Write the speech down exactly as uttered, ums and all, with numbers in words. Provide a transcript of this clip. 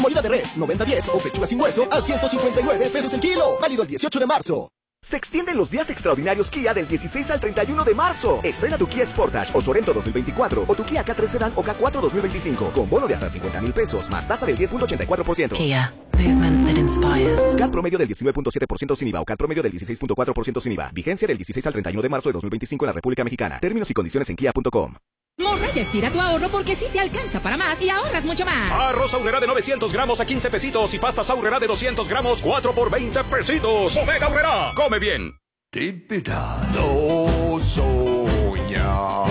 Molida de res, noventa diez o pechuga sin hueso a ciento cincuenta y nueve pesos el kilo. Válido el dieciocho de marzo. Se extienden los días extraordinarios Kia del dieciséis al treinta y uno de marzo. Estrena tu Kia Sportage o Sorento dos mil veinticuatro o tu Kia K tres Sedan o K cuatro dos mil veinticinco con bono de hasta cincuenta mil pesos más tasa del diez punto ochenta y cuatro por ciento. Kia, movement that inspires. C A T promedio del diecinueve punto siete por ciento sin I V A o C A T promedio del dieciséis punto cuatro por ciento sin I V A. Vigencia del dieciséis al treinta y uno de marzo de dos mil veinticinco en la República Mexicana. Términos y condiciones en kia punto com. Morraya estira tu ahorro porque sí te alcanza para más y ahorras mucho más. Arroz Aurrera de novecientos gramos a quince pesitos y pastas Aurrera de doscientos gramos cuatro por veinte pesitos. Bodega Aurrera, come bien. Tipita, no soñar.